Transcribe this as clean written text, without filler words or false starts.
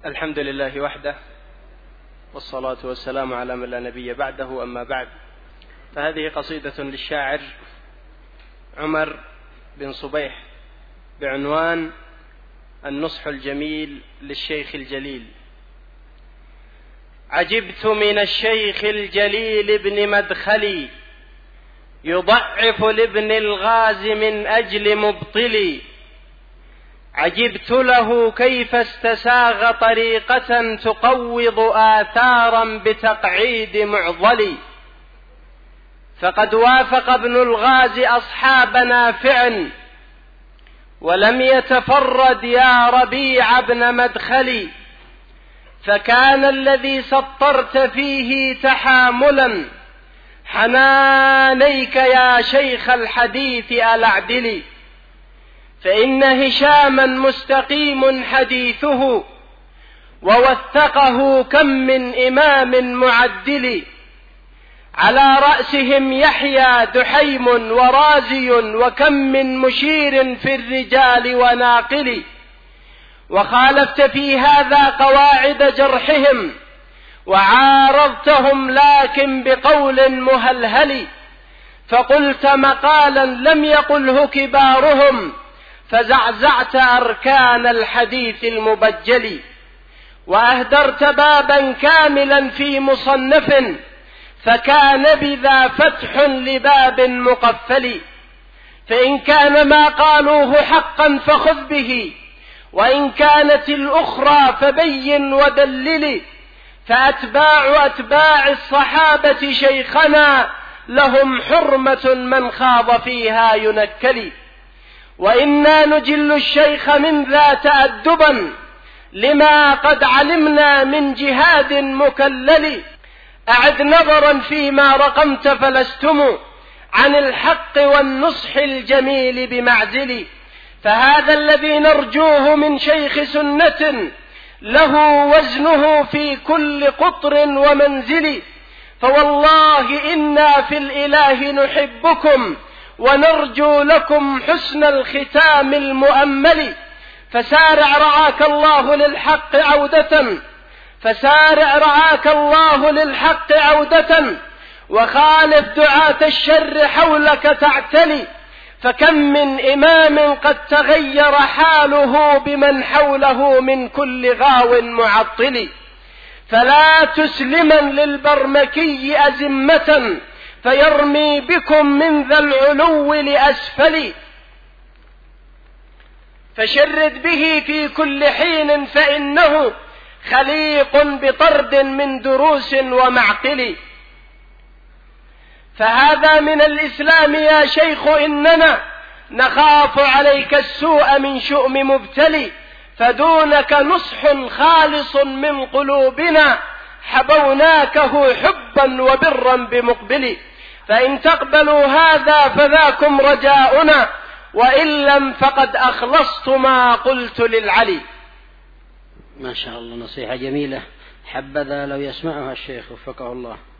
الحمد لله وحده، والصلاة والسلام على من لا نبي بعده، أما بعد، فهذه قصيدة للشاعر عمر بن صبيح بعنوان النصح الجميل للشيخ الجليل. عجبت من الشيخ الجليل ابن مدخلي، يضعف لابن الغاز من أجل مبطلي. عجبت له كيف استساغ طريقة تقوض آثارا بتقعيد معضل. فقد وافق ابن الغاز أصحاب نافع، ولم يتفرد يا ربيع ابن مدخلي. فكان الذي سطرت فيه تحاملا، حنانيك يا شيخ الحديث الأعدل. فإن هشاما مستقيم حديثه، ووثقه كم من إمام معدل. على رأسهم يحيى دحيم ورازي، وكم من مشير في الرجال وناقل. وخالفت في هذا قواعد جرحهم، وعارضتهم لكن بقول مهلهل. فقلت مقالا لم يقله كبارهم، فزعزعت أركان الحديث المبجل. وأهدرت بابا كاملا في مصنف، فكان بذا فتح لباب مقفل. فإن كان ما قالوه حقا فخذ به، وإن كانت الأخرى فبين ودلل. فأتباع الصحابة شيخنا، لهم حرمة من خاض فيها ينكل. وإنا نجل الشيخ من ذا تأدبا، لما قد علمنا من جهاد مكلل. أعد نظرا فيما رقمت فلستم عن الحق والنصح الجميل بمعزل. فهذا الذي نرجوه من شيخ سنة، له وزنه في كل قطر ومنزل. فوالله إنا في الإله نحبكم، ونرجو لكم حسن الختام المؤمل. فسارع رعاك الله للحق عودة، وخالف دعاة الشر حولك تعتلي. فكم من إمام قد تغير حاله بمن حوله من كل غاو معطل. فلا تسلما للبرمكي أزمة، فيرمي بكم من ذا العلو لأسفل. فشرد به في كل حين، فإنه خليق بطرد من دروس ومعقل. فهذا من الإسلام يا شيخ، إننا نخاف عليك السوء من شؤم مبتلي. فدونك نصح خالص من قلوبنا، حبوناكه حبا وبرا بمقبل. فإن تقبلوا هذا فذاكم رجاؤنا، وإن لم فقد أخلصت ما قلت للعلي. ما شاء الله، نصيحة جميلة، حبذا لو يسمعها الشيخ وفقه الله.